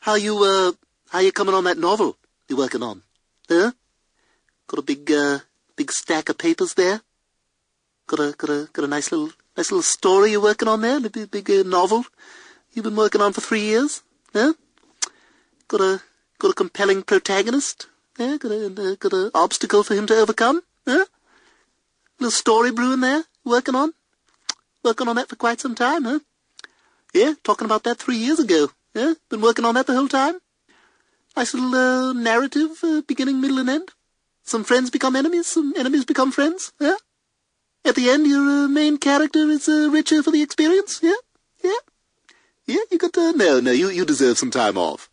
How you coming on that novel you're working on? Huh? Got a big stack of papers there? Got a nice little story you're working on there? A big novel you've been working on for 3 years? Huh? Got a compelling protagonist? Yeah? Got a obstacle for him to overcome? Huh? Little story brewing there? Working on that for quite some time, huh? Yeah, talking about that 3 years ago. Yeah, been working on that the whole time. Nice little narrative, beginning, middle, and end. Some friends become enemies, some enemies become friends. Yeah. At the end, your main character is richer for the experience. Yeah, yeah, yeah. You got to no. You deserve some time off.